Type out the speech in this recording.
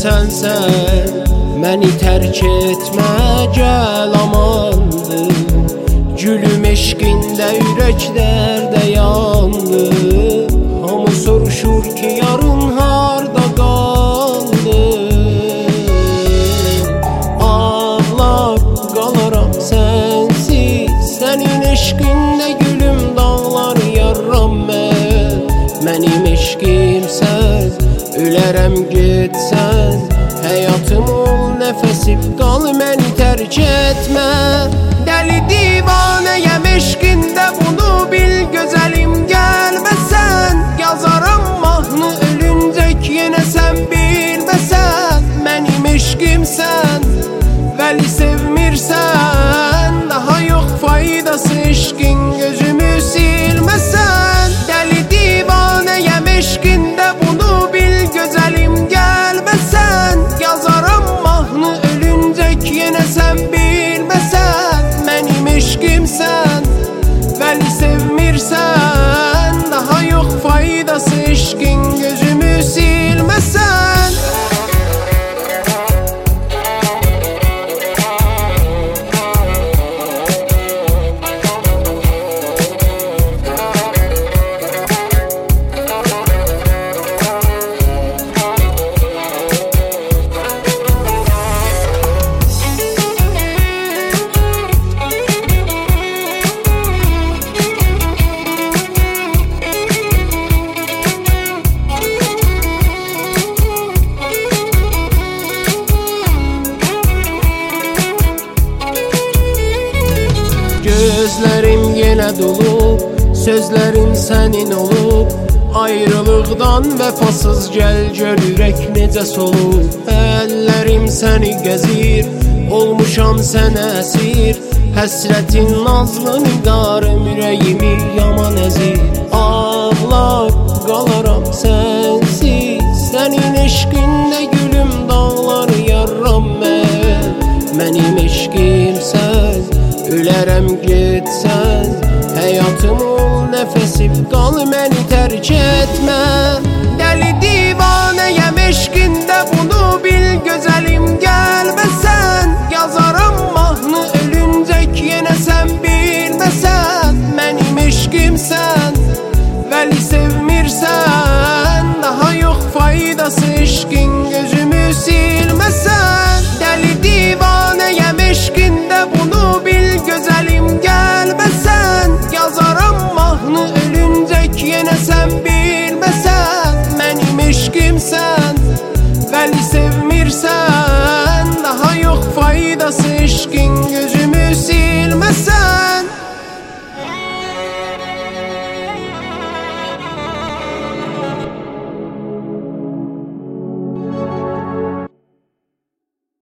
sənsən, məni tərk etmə, gəl amandır. Gülüm eşqində ürəklərdə yandı, hamı soruşur ki yarın harda qaldı. Ağlar qalaram sənsiz, sənin eşqində gülüm dağlar yarram mən. Mənim eşqimsən, ölərəm getsən, həyatım ol nəfəsim, qal məni tərk etmə. Dəli divanəyəm eşqində, bunu bil gözəlim, gəlməsən yazaram mahnı ölüncək, yenə sən bilməsən. Mənim eşqimsən, vəli sevmirsən, daha yox faydası eşqin, gözümü silməsən. Dəli divanəyəm eşqində, bunu bil gözəlim, gəlməsən yazaram mahnı ölüncək, yenə sən bilməsən. Mənim eşqimsən, vəli sevmirsən, daha yox faydası eşqin, gözümü silməsən. Gözlərim yenə dolub, sözlərim sənin olub. Ayrılıqdan vəfasız gəl gör ürək necə solub. Əllərim səni gəzir, olmuşam sənə əsir. Həsrətin nazlı nigarım ürəyimi yaman əzir. Ağlar qalaram sənsiz, sənin eşqində gülüm dağlar yarram mən. Mənim eşqimsən, ölərəm getsən, həyatım ol nəfəsim, qal məni tərk etmə. Dəli divanəyəm eşqində, bunu bil gözəlim, gəlməsən yazaram mahnı ölüncək, yenə sən bilməsən. Mənim eşqimsən, vəli sevmirsən, daha yox faydası eşqin, gözümü silməsən. Dəli divanəyəm eşqində, bunu bil gözəlim, gəlməsən yazaram mahnı ölüncək, yenə sən bilməsən. Mənim eşqimsən, vəli sevmirsən, daha yox faydası